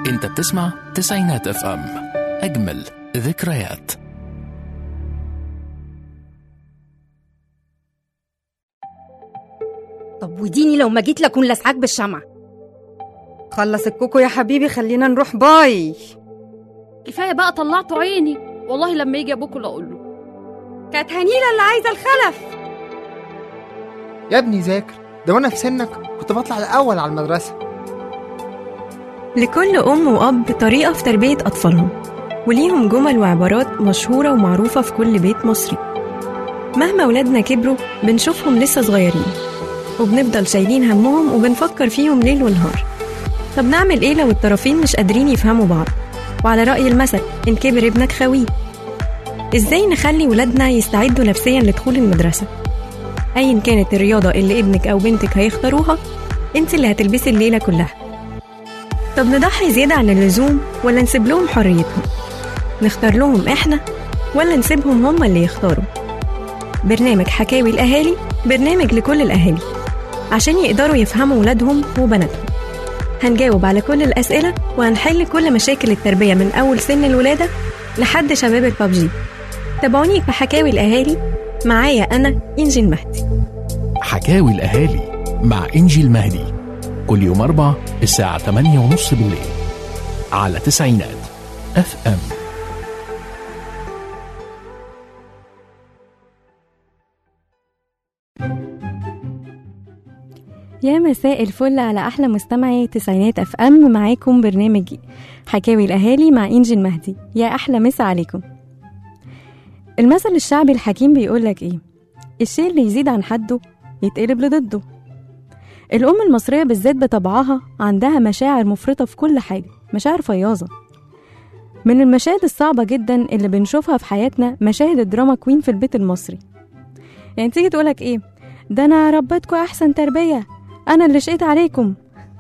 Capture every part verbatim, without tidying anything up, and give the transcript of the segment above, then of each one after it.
انت بتسمع تسعينات اف ام، اجمل ذكريات. طب وديني لو ما جيت لكون لسعاك بالشمع. خلص الكوكو يا حبيبي، خلينا نروح. باي. كفايه بقى، طلعتوا عيني والله. لما يجي ابوكوا لا اقول له كانت هنيله اللي عايزه الخلف. يا ابني ذاكر، ده وانا في سنك كنت بطلع الاول على المدرسه. لكل ام واب طريقه في تربيه اطفالهم، وليهم جمل وعبارات مشهوره ومعروفه في كل بيت مصري. مهما ولادنا كبروا بنشوفهم لسه صغيرين، وبنفضل شايلين همهم وبنفكر فيهم ليل ونهار. طب نعمل ايه لو الطرفين مش قادرين يفهموا بعض؟ وعلى رأي المثل، إن كبر ابنك خويه. ازاي نخلي ولادنا يستعدوا نفسيا لدخول المدرسة؟ ايا كانت الرياضة اللي ابنك او بنتك هيختاروها، انت اللي هتلبسي الليلة كلها. طب نضحي زيادة عن اللزوم ولا نسيب لهم حريتهم؟ نختار لهم احنا ولا نسيبهم هم اللي يختاروا؟ برنامج حكاوي الأهالي، برنامج لكل الأهالي عشان يقدروا يفهموا ولادهم وبناتهم. هنجاوب على كل الأسئلة وهنحل كل مشاكل التربية من أول سن الولادة لحد شباب البابجي. تابعوني في حكاوي الأهالي، معايا أنا إنجي المهدي. حكاوي الأهالي مع إنجي المهدي، كل يوم أربع الساعة ثمانية ونص بالليل على تسعينات اف ام. يا مساء الفل على أحلى مستمعي تسعينات اف ام. معاكم برنامج حكاوي الأهالي مع إنجي المهدي. يا أحلى مسا عليكم. المثل الشعبي الحكيم بيقولك إيه؟ الشيء اللي يزيد عن حده يتقلب لضده. الأم المصرية بالذات بطبعها عندها مشاعر مفرطة في كل حاجة، مشاعر فياضة. من المشاهد الصعبة جدا اللي بنشوفها في حياتنا مشاهد الدراما كوين في البيت المصري. يعني تيجي تقولك إيه؟ ده أنا ربيتكم أحسن تربية، أنا اللي شقيت عليكم.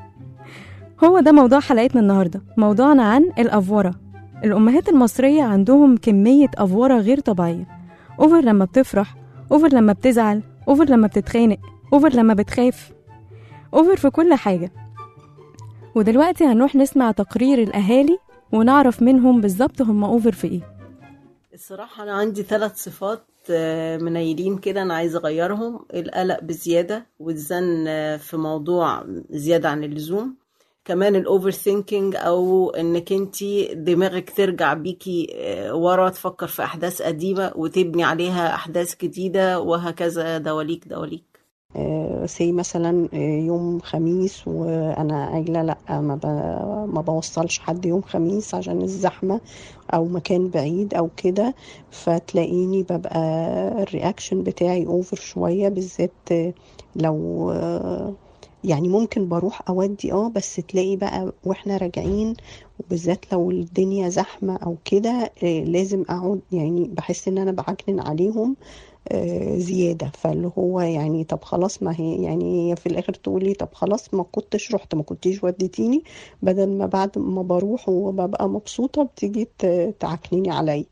هو ده موضوع حلقتنا النهاردة، موضوعنا عن الأفورة. الأمهات المصرية عندهم كمية أفورة غير طبيعية. أوفر لما بتفرح، أوفر لما بتزعل، أوفر لما بتتخانق، أوفر لما بتخاف، أوفر في كل حاجة. ودلوقتي هنروح نسمع تقرير الأهالي ونعرف منهم بالظبط هم أوفر في إيه. الصراحة أنا عندي ثلاث صفات منيلين كده أنا عايزة أغيرهم: القلق بزيادة، والزن في موضوع زيادة عن اللزوم، كمان الأوفر ثينكينج أو إنك انتي دماغك ترجع بيكي ورا تفكر في أحداث قديمة وتبني عليها أحداث جديدة، وهكذا دواليك دواليك. سي مثلا يوم خميس وانا قايله لا ما ما بوصلش حد يوم خميس عشان الزحمه او مكان بعيد او كده، فتلاقيني ببقى الرياكشن بتاعي اوفر شويه، بالذات لو يعني ممكن بروح اودي اه بس تلاقي بقى واحنا راجعين، وبالذات لو الدنيا زحمه او كده لازم اقعد، يعني بحس ان انا بعكنن عليهم زيادة. فاللي هو يعني طب خلاص، ما هي يعني في الآخر تقولي طب خلاص ما كنتش رحت، ما كنتيش وديتيني، بدل ما بعد ما بروح وببقى مبسوطة بتيجي تعكنيني علي.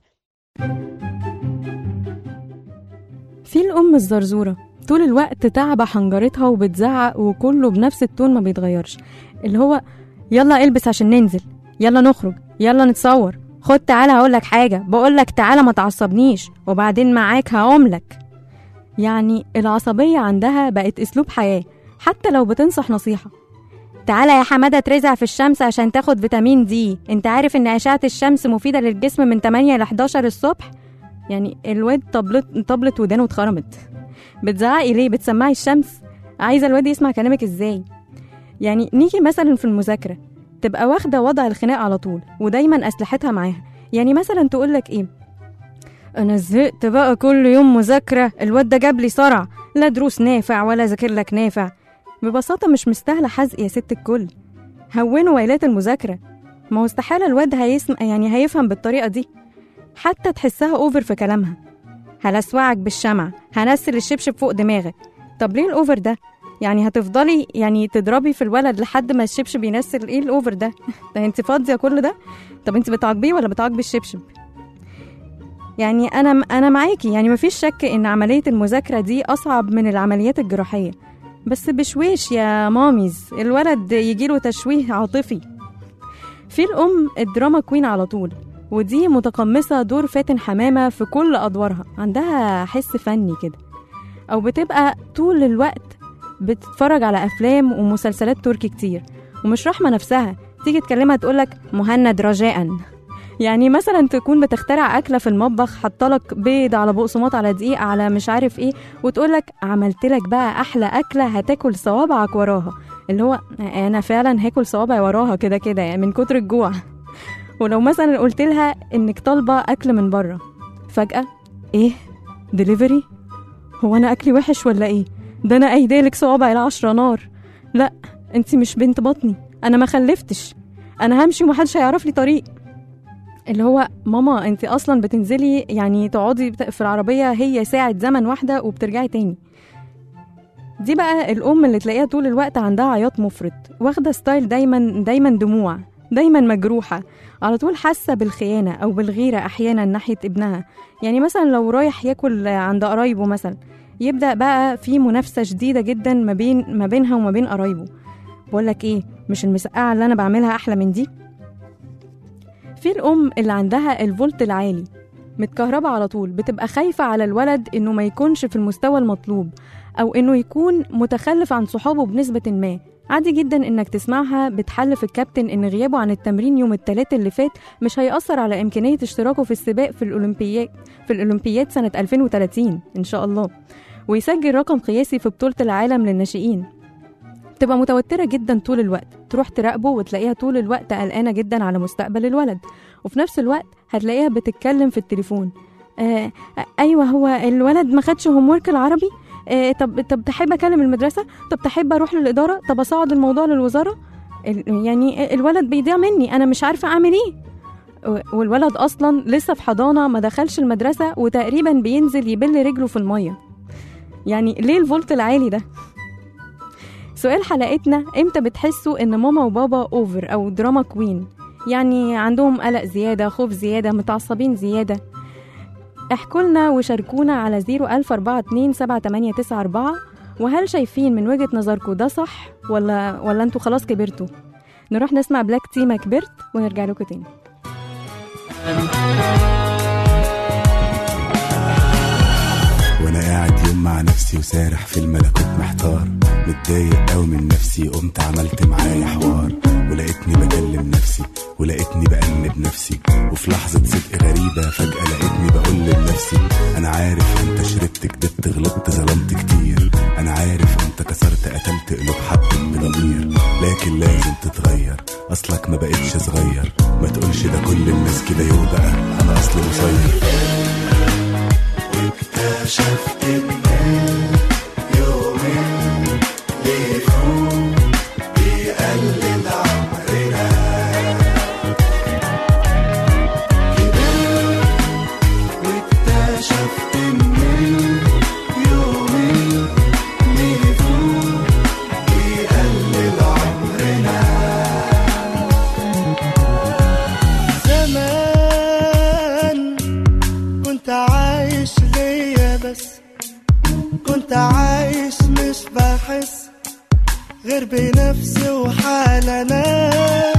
في الأم الزرزورة طول الوقت تعب حنجرتها وبتزعق وكله بنفس التون ما بيتغيرش، اللي هو يلا البس عشان ننزل، يلا نخرج، يلا نتصور، خد تعالى هقولك حاجة، بقولك تعالى ما تعصبنيش وبعدين معاك هقوملك. يعني العصبية عندها بقت اسلوب حياة، حتى لو بتنصح نصيحة. تعالى يا حمادة ترزع في الشمس عشان تاخد فيتامين دي، انت عارف ان اشعة الشمس مفيدة للجسم من ثمانية ل حداشر الصبح. يعني الواد طبلت طبلت ودانه اتخرمت. بتزعقي ليه؟ بتسمعي الشمس؟ عايزة الواد يسمع كلامك ازاي؟ يعني نيجي مثلا في المذاكرة، تبقى واخدة وضع الخناق على طول ودايما أسلحتها معاها. يعني مثلا تقولك ايه؟ انا زهقت بقى كل يوم مذاكرة، الواد ده جاب لي صرع، لا دروس نافع ولا ذاكر لك نافع. ببساطة مش مستاهلة حزق يا ست الكل، هونوا ويلات المذاكرة. ما هو استحالة الواد هيسمع، يعني هيفهم بالطريقة دي. حتى تحسها اوفر في كلامها، هلسوعك بالشمع، هنسل الشبشب فوق دماغك. طب ليه الاوفر ده؟ يعني هتفضلي يعني تضربي في الولد لحد ما الشبشب ينسل؟ ايه الاوفر ده؟ ده انت فاضيه كل ده؟ طب انت بتعاقبيه ولا بتعاقبي الشبشب؟ يعني انا انا معاكي، يعني مفيش شك ان عمليه المذاكره دي اصعب من العمليات الجراحيه، بس بشويش يا ماميز الولد يجيله تشويه عاطفي. في الأم الدراما كوين على طول، ودي متقمصة دور فاتن حمامة في كل أدوارها، عندها حس فني كده، أو بتبقى طول الوقت بتتفرج على أفلام ومسلسلات تركي كتير ومش رحمة نفسها، تيجي تكلمها تقولك مهند رجاءً. يعني مثلا تكون بتخترع أكلة في المطبخ، حطلك بيض على بقسماط على دقيق على مش عارف ايه، وتقولك عملتلك بقى أحلى أكلة هتاكل صوابعك وراها، اللي هو أنا فعلا هاكل صوابعي وراها كده كده يعني من كتر الجوع. ولو مثلا قلت لها إنك طالبة أكل من بره، فجأة ايه ديليفري؟ هو أنا أكلي وحش ولا ايه؟ ده أنا أيديلك صوابعي العشرة نار. لا انتي مش بنت بطني، أنا ما خلفتش، أنا همشي ومحدش هيعرف لي طريق. اللي هو ماما انت اصلا بتنزلي يعني تقعدي في العربيه هي ساعه زمن واحده وبترجعي تاني. دي بقى الام اللي تلاقيها طول الوقت عندها عياط مفرط، واخده ستايل دايما دايما دموع، دايما مجروحه، على طول حاسه بالخيانه او بالغيره احيانا ناحيه ابنها. يعني مثلا لو رايح ياكل عند قرايبه مثلا، يبدا بقى في منافسه شديده جدا ما بين ما بينها وما بين قرايبه، بقول لك ايه مش المسقعه اللي انا بعملها احلى من دي؟ في الأم اللي عندها الفولت العالي، متكهربة على طول، بتبقى خايفة على الولد إنه ما يكونش في المستوى المطلوب أو إنه يكون متخلف عن صحابه بنسبة ما. عادي جدا إنك تسمعها بتحلف الكابتن إن غيابه عن التمرين يوم الثلاث اللي فات مش هيأثر على إمكانية اشتراكه في السباق في الأولمبياد في الأولمبياد سنة ألفين وثلاثين إن شاء الله، ويسجل رقم قياسي في بطولة العالم للناشئين. تبقى متوترة جدا طول الوقت، تروح تراقبه وتلاقيها طول الوقت قلقانة جدا على مستقبل الولد، وفي نفس الوقت هتلاقيها بتتكلم في التليفون. آه أيوة هو الولد ما خدش هومورك العربي، آه طب طب تحب أكلم المدرسة، طب تحب أروح للإدارة، طب أصعد الموضوع للوزارة. يعني الولد بيضيع مني، أنا مش عارفة أعمل إيه. والولد أصلا لسه في حضانة، ما دخلش المدرسة، وتقريبا بينزل يبل رجله في المية. يعني ليه الفولت العالي ده؟ سؤال حلقتنا، امتى بتحسوا ان ماما وبابا اوفر او دراما كوين؟ يعني عندهم قلق زيادة، خوف زيادة، متعصبين زيادة؟ احكوا لنا وشاركونا على زيرو ألف أربعة اتنين سبعة تمانية تسعة أربعة. وهل شايفين من وجهة نظركم ده صح ولا ولا انتوا خلاص كبرتوا؟ نروح نسمع بلاك تي ما كبرت ونرجع لكم تاني. وانا قاعد يوم مع نفسي وسارح في الملكوت محتار، متضايق قوي من نفسي، قمت عملت معايا حوار، ولقيتني بكلم نفسي ولقيتني بأنب نفسي، وفي لحظة صدق غريبة فجأة لقيتني بقول لنفسي أنا عارف أنت شربت كدبت غلطت ظلمت كتير، أنا عارف أنت كسرت قتلت قلوب حد بضمير، لكن لازم تتغير أصلك ما بقتش صغير، ما تقولش ده كل الناس كده يو بقى أنا أصلي مصير. واكتشفت إن يومين ليكون بيقلل عمرنا، كبرت واكتشفت إن يومين ليكون بيقلل عمرنا. زمان كنت عايش ليا بس، كنت عايش مش بحس غير بنفسي وحالنا،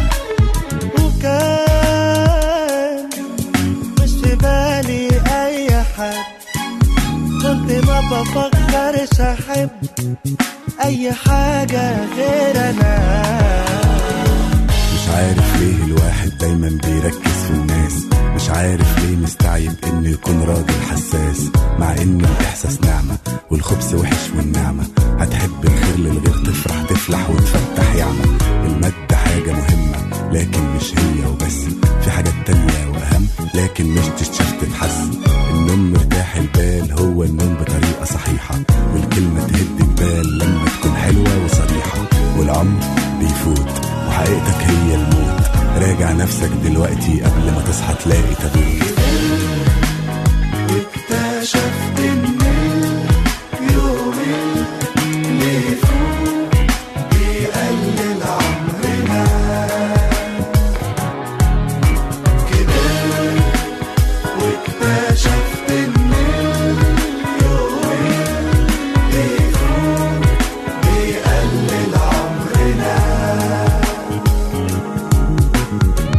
وكان مش في بالي اي حد، كنت ما بفكرش احب اي حاجة غير انا. مش عارف ليه الواحد دايما بيركز في الناس، مش عارف ليه مستعيب انه يكون راجل حساس، مع ان الاحساس نعمة والخبز وحش والنعمة، هتحب الخير للغير تفرح تفلح وتفتح يعمى. المادة حاجة مهمة لكن مش هي وبس، في حاجات تانية واهم لكن مش تشتف تتحس. النوم مرتاح البال هو النوم بطريقة صحيحة، والكلمة تهد البال لما تكون حلوة وصريحة، والعمر بيفوت وحقيقتك هي الموت، راجع نفسك دلوقتي قبل ما تصحى تلاقي تابوت. واكتشفت ان يومين ليفوت بيقلل عمرنا، كبرت واكتشفت ان يومين ليفوت بيقلل عمرنا.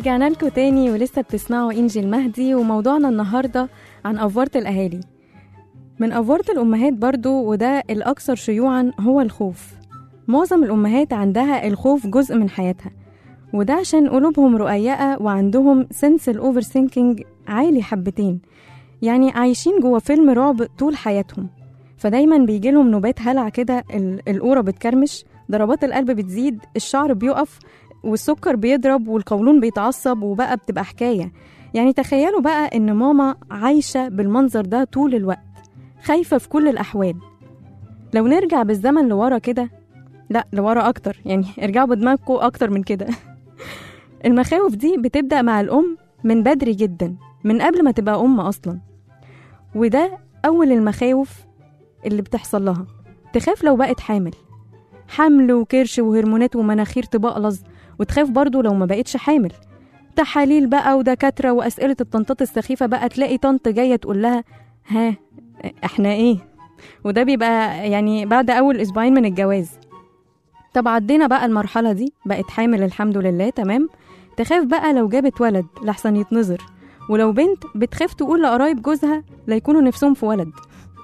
ورجعنا لكم تاني ولسه بتسمعوا إنجي المهدي، وموضوعنا النهاردة عن أفورة الأهالي. من أفورة الأمهات برضو، وده الأكثر شيوعا، هو الخوف. معظم الأمهات عندها الخوف جزء من حياتها، وده عشان قلوبهم رقيقة وعندهم سنس الأوفر سينكينج عالي حبتين، يعني عايشين جوه فيلم رعب طول حياتهم. فدايما بيجيلهم نوبات هلع كده، القورة بتكرمش، ضربات القلب بتزيد، الشعر بيقف، والسكر بيضرب، والقولون بيتعصب، وبقى بتبقى حكاية. يعني تخيلوا بقى إن ماما عايشة بالمنظر ده طول الوقت، خايفة في كل الأحوال. لو نرجع بالزمن لورا كده، لا لورا أكتر، يعني ارجعوا بدماغكم أكتر من كده. المخاوف دي بتبدأ مع الأم من بدري جدا، من قبل ما تبقى أم أصلا. وده أول المخاوف اللي بتحصل لها. تخاف لو بقت حامل، حمل وكرش وهرمونات ومناخير تبقلظ، وتخاف برضو لو ما بقتش حامل. تحاليل بقى ودكاترة وأسئلة الطنطات السخيفة بقى، تلاقي طنط جاية تقول لها ها احنا ايه، وده بيبقى يعني بعد أول أسبوعين من الجواز. طب عدينا بقى المرحلة دي، بقت حامل الحمد لله تمام. تخاف بقى لو جابت ولد لحسن يتنظر، ولو بنت بتخاف تقول لقرايب جوزها لا يكونوا نفسهم في ولد.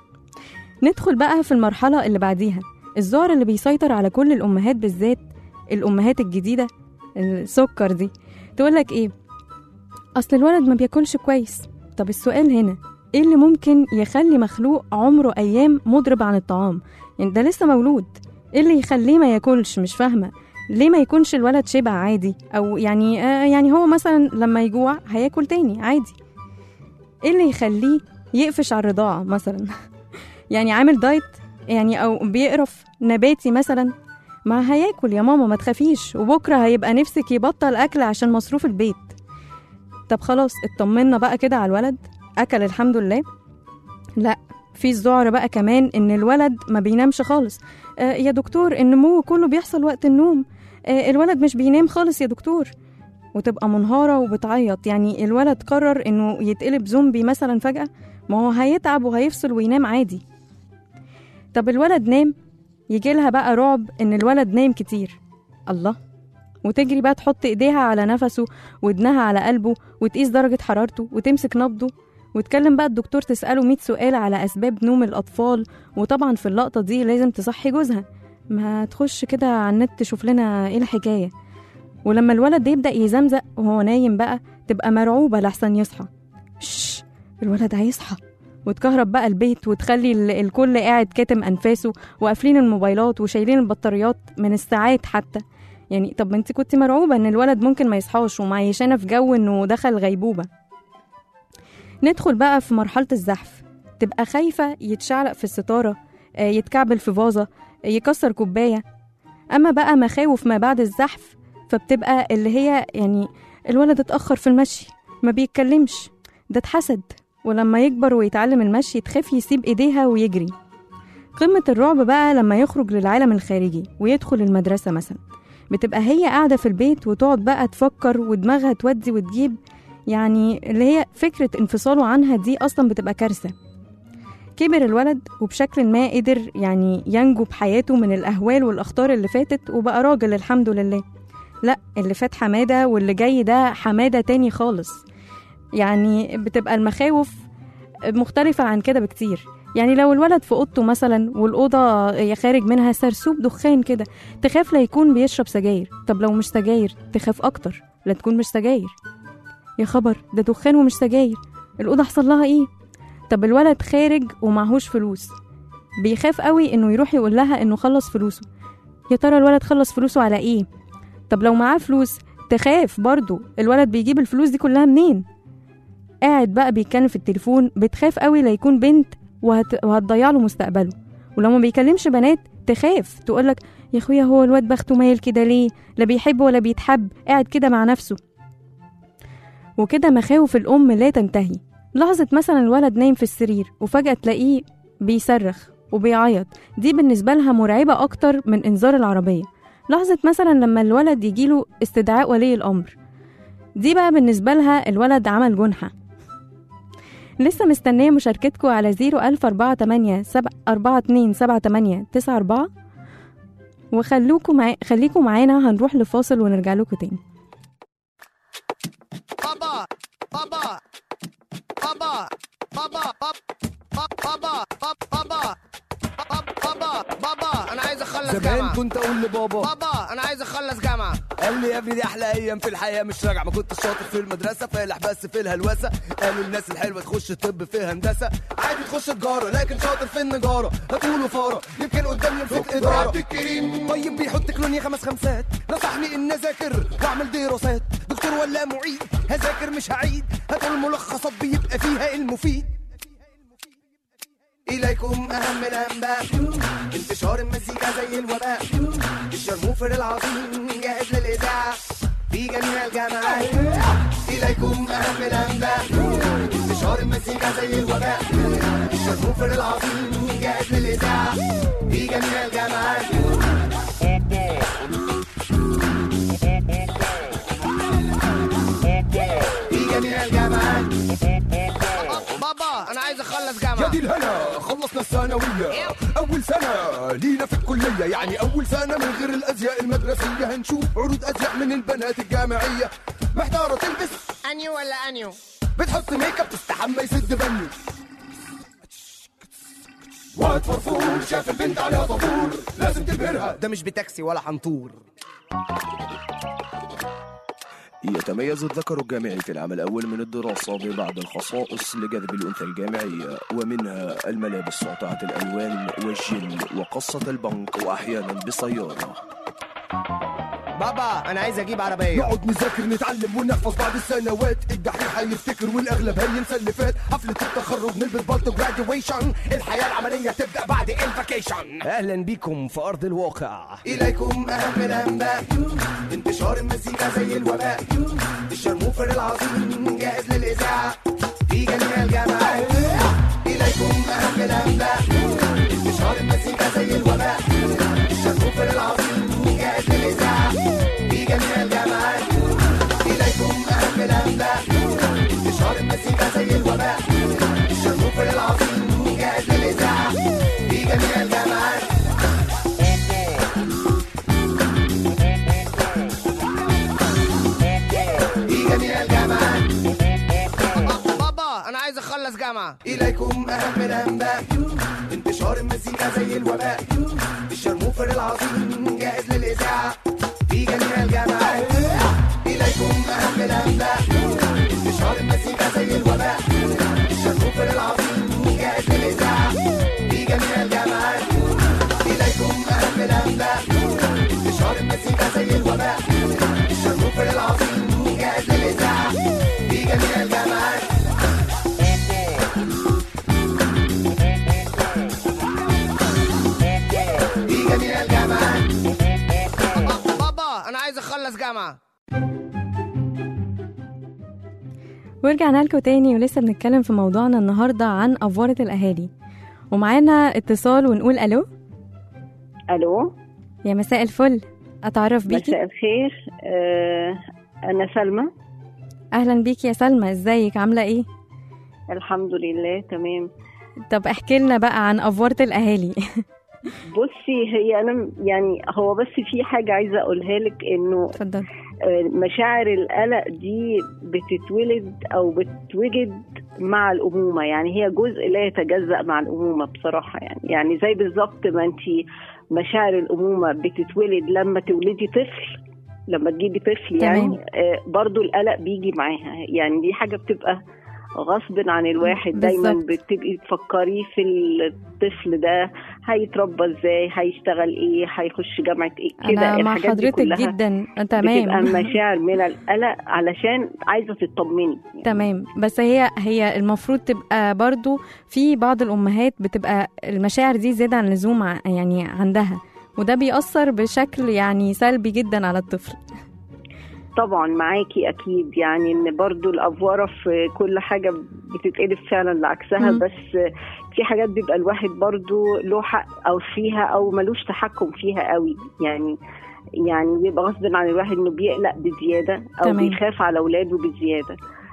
ندخل بقى في المرحلة اللي بعديها، الذعر اللي بيسيطر على كل الأمهات، بالذات الأمهات الجديدة السكر دي. تقولك ايه؟ أصل الولد ما بياكلش كويس. طب السؤال هنا، ايه اللي ممكن يخلي مخلوق عمره أيام مضرب عن الطعام؟ يعني ده لسه مولود، ايه اللي يخليه ما ياكلش؟ مش فاهمة ليه ما يكونش الولد شبع عادي، أو يعني آه يعني هو مثلا لما يجوع هياكل تاني عادي. ايه اللي يخليه يقفش على الرضاعة مثلا؟ يعني عامل دايت يعني، أو بيقرف نباتي مثلا، ما هياكل يا ماما ما تخافيش، وبكرة هيبقى نفسك يبطل أكل عشان مصروف البيت. طب خلاص اطمنا بقى كده على الولد، أكل الحمد لله. لا، في الذعر بقى كمان إن الولد ما بينامش خالص. آه يا دكتور النمو كله بيحصل وقت النوم، آه الولد مش بينام خالص يا دكتور. وتبقى منهارة وبتعيط، يعني الولد قرر إنه يتقلب زومبي مثلا فجأة، ما هو هيتعب وهيفصل وينام عادي. طب الولد نام، يجي لها بقى رعب إن الولد نايم كتير. الله، وتجري بقى تحط إيديها على نفسه ودنها على قلبه، وتقيس درجة حرارته وتمسك نبضه، وتكلم بقى الدكتور تسأله مية سؤال على أسباب نوم الأطفال. وطبعا في اللقطة دي لازم تصحي جوزها، ما تخش كده على النت تشوف لنا إيه الحكاية. ولما الولد يبدأ يزمزق وهو نايم بقى، تبقى مرعوبة لحسن يصحى. شش، الولد هيصحى، وتكهرب بقى البيت، وتخلي الكل قاعد كاتم أنفاسه، وقافلين الموبايلات وشايلين البطاريات من الساعات حتى. يعني طب ما انت كنت مرعوبة ان الولد ممكن ما يصحاش، ومعيشانا في جو انه دخل غيبوبة. ندخل بقى في مرحلة الزحف، تبقى خايفة يتشعلق في الستارة، يتكعبل في فازة، يكسر كوباية. أما بقى مخاوف ما بعد الزحف، فبتبقى اللي هي يعني الولد اتأخر في المشي، ما بيتكلمش، ده اتحسد، ولما يكبر ويتعلم المشي تخاف يسيب ايديها ويجري. قمة الرعب بقى لما يخرج للعالم الخارجي ويدخل المدرسة مثلا، بتبقى هي قاعدة في البيت وتقعد بقى تفكر ودماغها تودي وتجيب، يعني اللي هي فكرة انفصاله عنها دي أصلا بتبقى كارثة. كبر الولد وبشكل ما قدر يعني ينجو بحياته من الأهوال والأخطار اللي فاتت، وبقى راجل الحمد لله. لا، اللي فات حمادة واللي جاي ده حمادة تاني خالص. يعني بتبقى المخاوف مختلفة عن كده بكتير. يعني لو الولد في أوضته مثلا والأوضة يخارج منها سرسوب دخان كده، تخاف لا يكون بيشرب سجاير. طب لو مش سجاير تخاف أكتر لا تكون مش سجاير. يا خبر، ده دخان ومش سجاير، الأوضة حصل لها إيه؟ طب الولد خارج ومعهوش فلوس، بيخاف قوي إنه يروح يقول لها إنه خلص فلوسه. يا ترى الولد خلص فلوسه على إيه؟ طب لو معاه فلوس تخاف برضو الولد بيجيب الفلوس دي كلها منين؟ قاعد بقى بيتكلم في التليفون، بتخاف قوي لا يكون بنت وهت... وهتضيع له مستقبله. ولو ما بيكلمش بنات تخاف تقولك يا اخويا هو الواد بخته مايل كده ليه، لا بيحب ولا بيتحب، قاعد كده مع نفسه. وكده مخاوف الأم لا تنتهي. لحظة مثلا الولد نايم في السرير وفجأة تلاقيه بيصرخ وبيعيط، دي بالنسبة لها مرعبة أكتر من إنذار العربية. لحظة مثلا لما الولد يجيله استدعاء ولي الأمر، دي بقى بالنسبة لها الولد عمل جنحة. لسه مستنية مشاركتكم على زيرو ألف أربعة تمانية سبعة أربعة اتنين سبعة تمانية تسعة أربعة، وخلوكم مع... خليكم معانا. هنروح لفاصل ونرجع لكم تاني. بابا بابا بابا بابا بابا بابا انا عايز اخلص جامعه. زمان كنت اقول لبابا بابا انا عايز اخلص جامعه. قال لي يا ابني دي احلى ايام في الحياه مش راجع. ما كنت شاطر في المدرسه فالح بس في الهلوسه. قالوا الناس الحلوه تخش طب في هندسه. عادي تخش تجاره لكن شاطر في النجاره. هتقولوا فاره يمكن قدام يمسك اداره. طيب بيحط كلوني خمس خمسات. نصحني ان اذاكر واعمل دراسات. دكتور ولا معيد هذاكر مش هعيد. هاتوا الملخصات بيبقى فيها المفيد. إليكم أهم الأنباء. انتشار المزيكا زي الوباء. الشرموفر العظيم جاهز للإذاعة في جميع الجامعات. إليكم أهم الأنباء. انتشار المزيكا زي الوباء. الشرموفر العظيم جاهز للإذاعة في جميع الجامعات. في جميع الجامعات. بابا انا عايز اخلص جامعه. يا دي الهنا خلصنا الثانويه. اول سنه لينا في الكليه يعني اول سنه من غير الازياء المدرسيه. هنشوف عروض ازياء من البنات الجامعيه. محتاره تلبس انيو ولا انيو. بتحط ميك اب تستحمى يسد بني. واد فرفور شاف البنت عليها طابور لازم تبهرها. ده مش بتاكسي ولا حنطور. يتميز الذكر الجامعي في العام الأول من الدراسة ببعض الخصائص لجذب الأنثى الجامعية، ومنها الملابس ساطعة الألوان والجل وقصة البنك وأحيانا بسيارة. بابا أنا عايز أجيب عربية. نقعد نذاكر نتعلم ونحفظ بعد السنوات. الدحيح هيفتكر والأغلب هينسى اللي فات. حفلة التخرج نلبس بالطو جراديويشن. الحياة العملية تبدأ بعد الفاكيشن. أهلا بيكم في أرض الواقع. إليكم أهم الأنباء. انتشار المزيكا زي الوباء. الشرموفر العظيم جاهز للإذاعة في جميع الجامعات. إليكم أهم الأنباء. انتشار المزيكا زي الوباء. الشرموفر العظيم جاهز للإذاعة في جميع الجامعات. إليكم أهم الأنباء. انتشار المزيكا زي الوباء. الشرموفر العظيم جاهز للإذاعة في جميع الجامعات. في جميع الجامعات. بابا أنا عايز أخلص جامعة. إليكم أهم الأنباء. انتشار المزيكا زي الوباء. الشرموفر العظيم جاهز للإذاعة في جميع الجامعات. إليكم أهم الأنباء. انتشار المزيكا زي الوباء. الشرموفر العظيم جاهز للإذاعة في جميع الجامعات. إليكم أهم الأنباء. انتشار المزيكا زي الوباء. الشرموفر العظيم جاهز للإذاعة في جميع الجامعات. في جميع الجامعات. بابا أنا عايز أخلص جامعة. ورجعنا لكم تاني ولسه بنتكلم في موضوعنا النهاردة عن أفورة الأهالي، ومعانا اتصال ونقول ألو. ألو يا مساء الفل، أتعرف بيكي؟ مساء الخير. آه أنا سلمى. أهلا بيكي يا سلمى، إزيك عاملة إيه؟ الحمد لله تمام. طب احكي لنا بقى عن أفورة الأهالي. بصي هي أنا يعني هو بس في حاجة عايزة أقولها لك إنه اتفضل. مشاعر القلق دي بتتولد أو بتوجد مع الأمومة، يعني هي جزء لا يتجزأ مع الأمومة بصراحة. يعني يعني زي بالظبط ما أنتي مشاعر الأمومة بتتولد لما تولدي طفل، لما تجيبي طفل يعني آه برضو القلق بيجي معاها. يعني دي حاجة بتبقى غصب عن الواحد بالزبط. دايما بتبقي تفكري في الطفل ده هيتربى ازاي، هيشتغل ايه، هيخش جامعة ايه كده. انا مع حضرتك جدا تمام. بتبقى مشاعر من القلق علشان عايزة تطمني يعني. تمام، بس هي هي المفروض تبقى برضو في بعض الامهات بتبقى المشاعر دي زيادة عن اللزوم يعني عندها، وده بيأثر بشكل يعني سلبي جدا على الطفل. طبعا معاكي اكيد، يعني ان برضو الافوره في كل حاجه بتتقلب فعلا لعكسها. م. بس في حاجات بيبقى الواحد برضو له حق او فيها او ملوش تحكم فيها قوي، يعني يعني بيبقى غصب عن الواحد انه بيقلق بزياده او تمام. بيخاف على اولاده بزياده.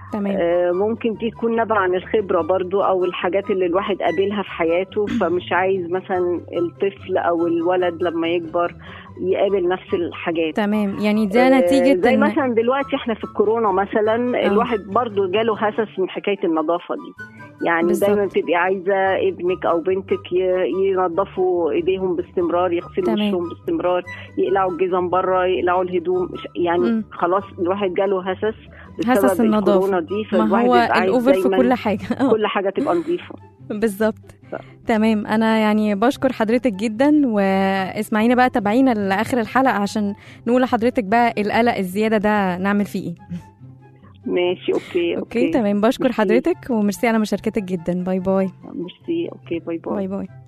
تمام. آه، ممكن دي تكون نابعة عن الخبرة برضو أو الحاجات اللي الواحد قابلها في حياته، فمش عايز مثلا الطفل أو الولد لما يكبر يقابل نفس الحاجات. تمام، يعني ده نتيجة آه، زي إن... مثلا دلوقتي احنا في الكورونا مثلا آه. الواحد برضو جاله هسس من حكاية النظافة دي، يعني بالزبط. دايما تبقي عايزة ابنك أو بنتك ي- ينظفوا ايديهم باستمرار، يغسلوا تمام. وشهم باستمرار، يقلعوا الجزم بره، يقلعوا الهدوم، يعني م. خلاص الواحد جاله هسس هسس بسبب النظافة. الكورونا دي، ما فالواحد هو يبقى عايز الأوفر في دايماً كل حاجة. آه. كل حاجة تبقى نظيفة. بالظبط. تمام، انا يعني بشكر حضرتك جدا، واسمعينا بقى تابعينا لاخر الحلقه عشان نقول لحضرتك بقى القلق الزياده ده نعمل فيه ايه. ماشي، اوكي اوكي, اوكي تمام، بشكر ميرسي. حضرتك وميرسي على مشاركتك جدا. باي باي. ميرسي، اوكي، باي باي باي باي.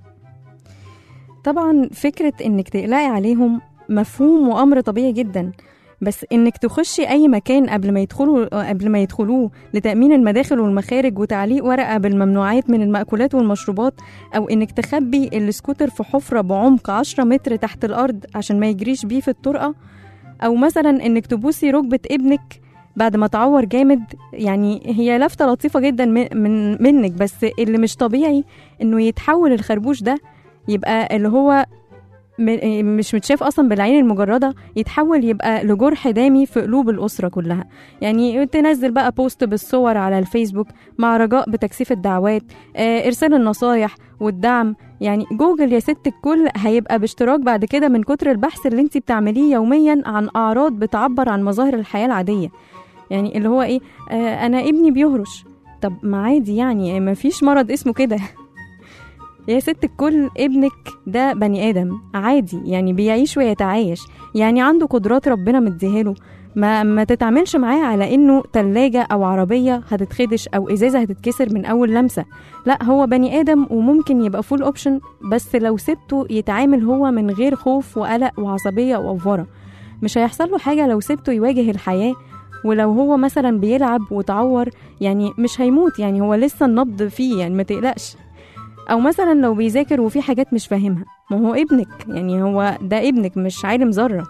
طبعا فكره انك تقلقي عليهم مفهوم وامر طبيعي جدا، بس انك تخشي اي مكان قبل ما يدخلوا قبل ما يدخلوه لتامين المداخل والمخارج وتعليق ورقه بالممنوعات من المأكولات والمشروبات، او انك تخبي السكوتر في حفره بعمق عشرة متر تحت الارض عشان ما يجريش بيه في الطرقه، او مثلا انك تبوسي ركبه ابنك بعد ما تعور جامد. يعني هي لفتة لطيفة جدا من منك، بس اللي مش طبيعي انه يتحول الخربوش ده يبقى اللي هو مش متشاف اصلا بالعين المجرده، يتحول يبقى لجرح دامي في قلوب الاسره كلها. يعني تنزل بقى بوست بالصور على الفيسبوك مع رجاء بتكثيف الدعوات، آه، ارسال النصايح والدعم. يعني جوجل يا ست الكل هيبقى باشتراك بعد كده من كتر البحث اللي انت بتعمليه يوميا عن اعراض بتعبر عن مظاهر الحياه العاديه. يعني اللي هو ايه، آه انا ابني بيهرش، طب ما عادي يعني، ما فيش مرض اسمه كده. يا ست الكل ابنك ده بني آدم عادي، يعني بيعيش ويتعايش، يعني عنده قدرات ربنا مديهاله. ما ما تتعاملش معاه على انه تلاجة او عربية هتتخدش او ازازة هتتكسر من اول لمسة. لا، هو بني آدم وممكن يبقى فول اوبشن، بس لو سبته يتعامل هو من غير خوف وقلق وعصبية وأوفرة مش هيحصل له حاجة. لو سبته يواجه الحياة، ولو هو مثلا بيلعب وتعور يعني مش هيموت، يعني هو لسه النبض فيه، يعني ما تقلقش. او مثلا لو بيذاكر وفي حاجات مش فاهمها، ما هو ابنك، يعني هو ده ابنك مش عالم ذره.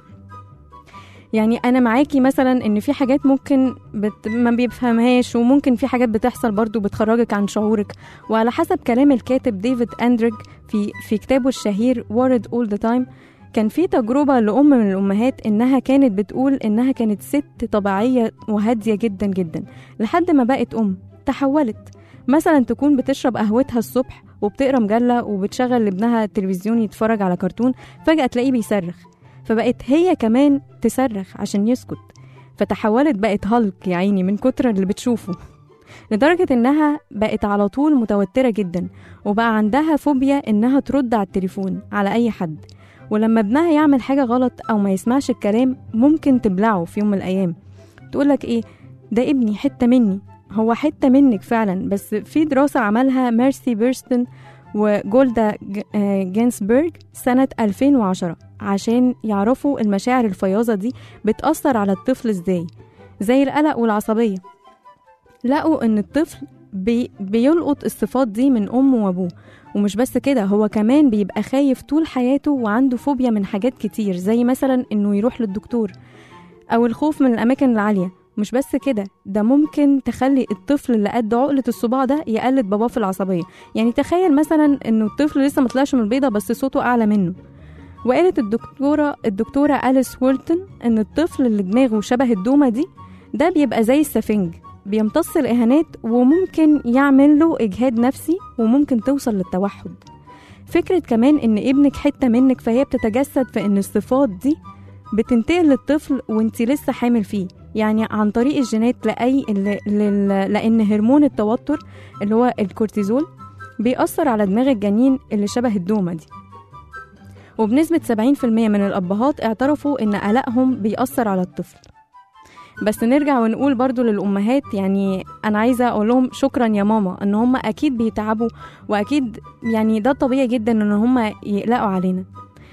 يعني انا معاكي مثلا ان في حاجات ممكن بت... ما بيفهمهاش، وممكن في حاجات بتحصل برضو بتخرجك عن شعورك. وعلى حسب كلام الكاتب ديفيد اندريك في في كتابه الشهير Worried All the Time، كان في تجربة لأم من الأمهات إنها كانت بتقول إنها كانت ست طبيعية وهادية جدا جدا لحد ما بقت أم. تحولت مثلا تكون بتشرب قهوتها الصبح وبتقرا مجلة وبتشغل لابنها التلفزيون يتفرج على كرتون، فجأة تلاقيه بيصرخ، فبقت هي كمان تصرخ عشان يسكت. فتحولت بقت هالك يا عيني من كتر اللي بتشوفه، لدرجة إنها بقت على طول متوترة جدا، وبقى عندها فوبيا إنها ترد على التليفون على أي حد. ولما ابنها يعمل حاجة غلط أو ما يسمعش الكلام ممكن تبلعه في يوم من الأيام، تقولك إيه ده ابني حتة مني. هو حتة منك فعلا، بس في دراسة عملها ميرسي بيرستون وجولدا جينسبرج سنة ألفين وعشرة عشان يعرفوا المشاعر الفياضة دي بتأثر على الطفل ازاي، زي القلق والعصبية. لقوا ان الطفل بي بيلقط الصفات دي من أمه وأبوه، ومش بس كده، هو كمان بيبقى خايف طول حياته وعنده فوبيا من حاجات كتير، زي مثلا انه يروح للدكتور او الخوف من الأماكن العالية. مش بس كده، ده ممكن تخلي الطفل اللي قد عقلة الصباع ده يقلد باباه في العصبية. يعني تخيل مثلا انه الطفل لسه مطلعش من البيضة بس صوته اعلى منه. وقالت الدكتورة الدكتورة أليس وولتون ان الطفل اللي دماغه شبه الدومة دي ده بيبقى زي السفنج، بيمتص الإهانات وممكن يعمل له إجهاد نفسي وممكن توصل للتوحد. فكرة كمان ان ابنك حتة منك، فهي بتتجسد في ان الصفات دي بتنتقل للطفل وانتي لسه حامل فيه، يعني عن طريق الجينات. لأي لأن هرمون التوتر اللي هو الكورتيزول بيأثر على دماغ الجنين اللي شبه الدومة دي. وبنسبة سبعين في المية من الأبهات اعترفوا إن قلقهم بيأثر على الطفل. بس نرجع ونقول برضو للأمهات، يعني أنا عايزة أقول لهم شكرا يا ماما، إن هم أكيد بيتعبوا، وأكيد يعني ده طبيعي جدا إن هم يقلقوا علينا.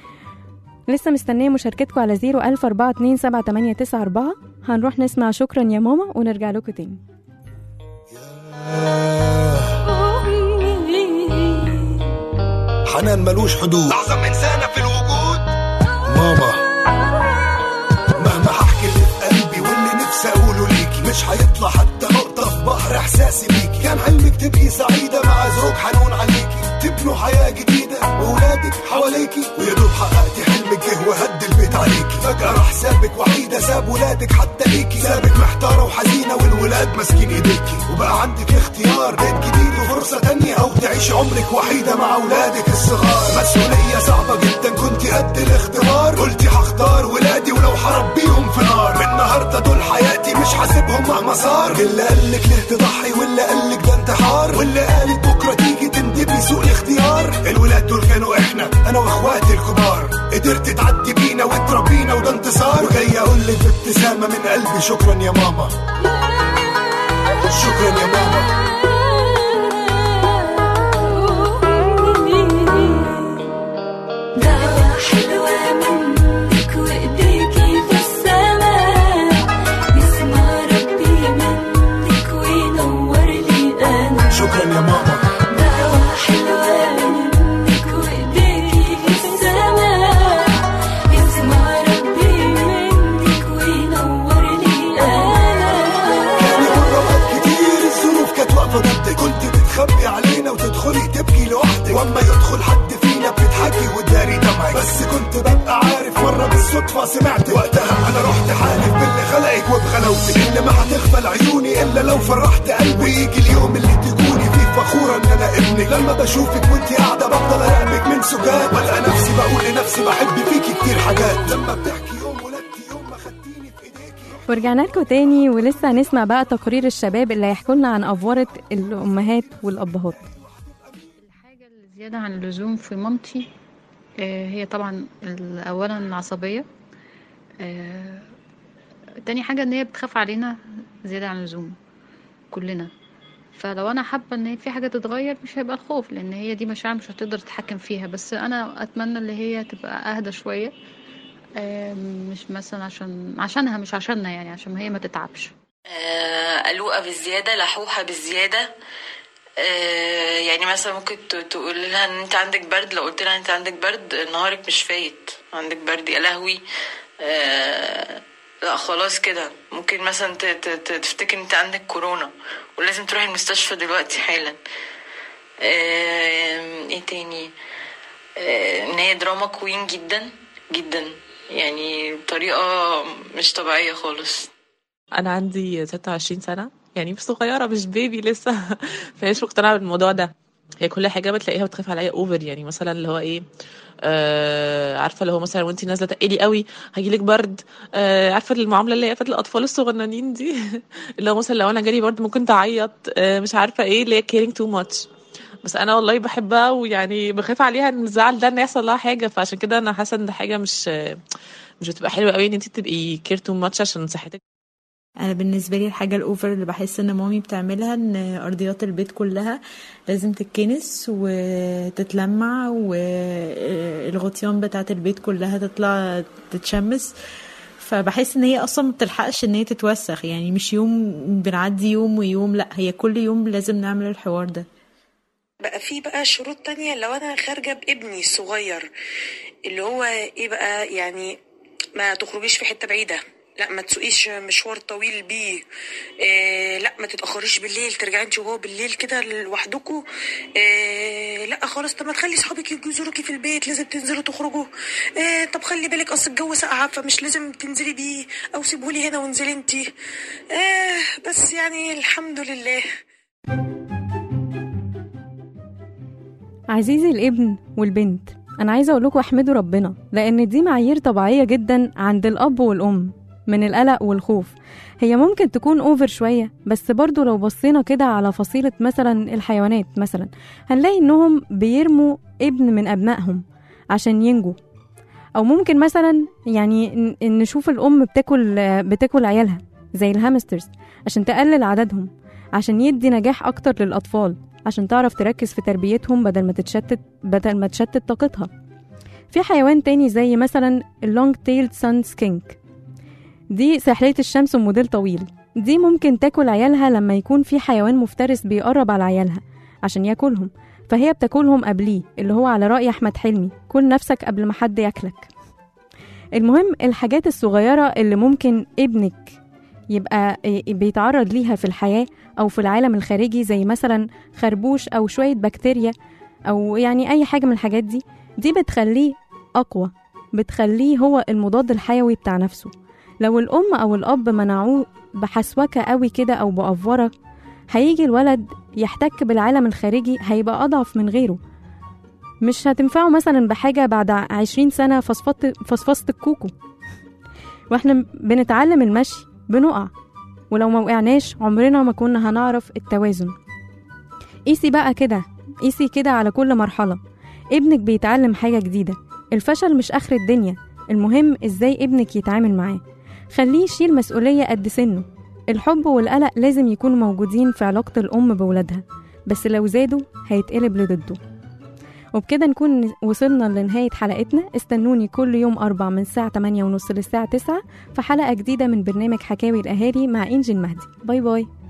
لسه مستنية مشاركتكم على زيرو ألف أربعة اتنين سبعة تمانية تسعة أربعة. هنروح نسمع شكرا يا ماما ونرجع لكم تاني. حنان ملوش حدود، أعظم إنسانة في الوجود ماما. مهما هحكي اللي في قلبي واللي نفسي أقوله ليكي مش هيطلع حتى احساسي بيكي. كان حلمك تبقي سعيدة مع زوج حنون عليكي، تبنوا حياة جديدة وولادك حواليكي، ويا دوب حققتي حلمك جه وهد البيت عليكي. فجأة راح سابك وحيدة، ساب ولادك حتى ليكي، سابك محتارة وحزينة والولاد ماسكين ايديكي. وبقى عندك اختيار بيت جديد وفرصة تانية، او تعيش عمرك وحيدة مع ولادك الصغار. مسؤولية صعبة جدا كنتي قد الاختبار، قلتي هختار ولادي ولو حربيهم في نار. من النهاردة دول حياتي مش حاسبهم مهما صار. اللي قالك ليه تضحي واللي قالك ده انتحار، واللي قالك بكرة تيجي تندبي سوء الاختيار. الولاد دول كانوا احنا، انا واخواتي الكبار، قدرت تعدي بينا وتربينا وده انتصار. وجاي اقولك بابتسامة من قلبي شكرا يا ماما، شكرا يا ماما. حلوة منك وإيديكي في السماء، يسمع ربي منك وينور لي أنا. شكرا يا ماما. دعوة حلوة منك وإيديكي في السماء، يسمع ربي منك وينور لي أنا. كان مرات كتير الظروف كانت واقفة ضدك، كنت بتخبي علينا وتدخلي تبكي لوحدك، واما يدخل حد فينا بتضحكي وتداري دمعك. بس كنت ببقى عارف مرة بالصدفة سمعت وقتها، انا رحت حالف باللي خلقك وبغلاوتك، اللي ما هتغفل عيوني الا لو فرحت قلبي. ويجي اليوم اللي تكوني فيه فخورة ان انا ابنك، لما بشوفك وانتي قاعدة بفضل اراقبك من سكات، والقى نفسي بقول لنفسي بحب فيكي كتير حاجات. لما بتحكي يوم ولدتي يوم ما خدتيني في ايديكي. ورجعنا لكم تاني ولسه هنسمع بقى تقرير الشباب اللي هيحكوا لنا عن افوره الامهات والابهات. الحاجه اللي زياده عن اللزوم في مامتي هي طبعا اولا العصبيه، تاني حاجه ان هي بتخاف علينا زياده عن اللزوم كلنا. فلو انا حابه ان في حاجه تتغير مش هيبقى الخوف، لان هي دي مشاعر مش هتقدر تتحكم فيها. بس انا اتمنى ان هي تبقى اهدى شويه، مش مثلا عشان عشانها مش عشاننا، يعني عشان هي ما تتعبش. قلوقه بالزياده، لحوحه بالزياده. آه يعني مثلا ممكن تقول لها ان انت عندك برد، لو قلت لها انت عندك برد نهارك مش فايت، عندك برد يا لهوي. آه لا خلاص كده، ممكن مثلا تفتكر انت عندك كورونا ولازم تروح المستشفى دلوقتي حالا. آه ايه تاني؟ آه ان هي دراما كوين جدا جدا، يعني بطريقه مش طبيعيه خالص. انا عندي ستة وعشرين سنه، يعني مش صغيره مش بيبي لسه فمش مقتنعه بالموضوع ده. هي كل حاجه بتلاقيها بتخاف عليا اوفر، يعني مثلا اللي هو ايه آه عارفه اللي هو مثلا وانتي نازله تقلي قوي هيجيلك برد. آه عارفه المعامله اللي هي فات الاطفال الصغننين دي اللي هو مثلا لو انا جالي برد ممكن تعيط، آه مش عارفه ايه اللي هي كيرينج تو ماتش. بس انا والله بحبها ويعني بخاف عليها ان الزعل ده ان يحصل لها حاجه، فعشان كده انا حاسه ان ده حاجه مش مش بتبقى حلوه قوي ان انت تبقي كير تو ماتش عشان صحتك. انا بالنسبه لي الحاجه الاوفر اللي بحس ان مامي بتعملها ان ارضيات البيت كلها لازم تتكنس وتتلمع، والغطيان بتاعه البيت كلها تطلع تتشمس. فبحس ان هي اصلا ما بتلحقش ان هي تتوسخ، يعني مش يوم بنعدي يوم ويوم، لا هي كل يوم لازم نعمل الحوار ده. بقى في بقى شروط تانية لو انا خارجه بابني الصغير، اللي هو ايه بقى، يعني ما تخرجيش في حته بعيده، لا ما تسوقيش مشوار طويل بيه، إيه لا ما تتاخريش بالليل، ترجعي انت وهو بالليل كده لوحدكم، إيه لا خالص. طب ما تخلي صحابك يجوا يزوروكي في البيت، لازم تنزلوا تخرجوا. إيه طب خلي بالك اصل الجو ساقع فمش لازم تنزلي بيه، او سيبهولي هنا وانزلي انت. إيه بس يعني الحمد لله. عزيزي الابن والبنت، انا عايزه اقول لكم احمدوا ربنا، لان دي معايير طبيعيه جدا عند الاب والام من القلق والخوف. هي ممكن تكون اوفر شويه، بس برضو لو بصينا كده على فصيله مثلا الحيوانات مثلا هنلاقي انهم بيرموا ابن من ابنائهم عشان ينجوا. او ممكن مثلا يعني نشوف الام بتاكل بتاكل عيالها زي الهامسترز عشان تقلل عددهم، عشان يدي نجاح اكتر للاطفال، عشان تعرف تركز في تربيتهم بدل ما تتشتت بدل ما تشتت طاقتها. في حيوان تاني زي مثلا اللونج تيلد سان سكينك، دي ساحلية الشمس وموديل طويل. دي ممكن تاكل عيالها لما يكون في حيوان مفترس بيقرب على عيالها عشان ياكلهم، فهي بتاكلهم قبليه، اللي هو على رأي أحمد حلمي كل نفسك قبل ما حد ياكلك. المهم الحاجات الصغيرة اللي ممكن ابنك يبقى بيتعرض ليها في الحياة أو في العالم الخارجي، زي مثلا خربوش أو شوية بكتيريا أو يعني أي حاجة من الحاجات دي، دي بتخليه أقوى، بتخليه هو المضاد الحيوي بتاع نفسه. لو الأم أو الأب منعوه بحسوكة قوي كده أو بأفورة، هيجي الولد يحتك بالعالم الخارجي هيبقى أضعف من غيره، مش هتنفعه مثلا بحاجة بعد عشرين سنة فصفصة الكوكو. واحنا بنتعلم المشي بنقع، ولو ما وقعناش عمرنا ما كنا هنعرف التوازن. قيسي بقى كده، قيسي كده على كل مرحلة. ابنك بيتعلم حاجة جديدة، الفشل مش آخر الدنيا، المهم ازاي ابنك يتعامل معاه. خليه يشيل مسؤولية قد سنه. الحب والقلق لازم يكونوا موجودين في علاقة الأم بولادها، بس لو زادوا هيتقلب لضده. وبكده نكون وصلنا لنهاية حلقتنا. استنوني كل يوم أربع من الساعة تمانية ونص للساعة تسعة في حلقة جديدة من برنامج حكاوي الأهالي مع إنجي المهدي. باي باي.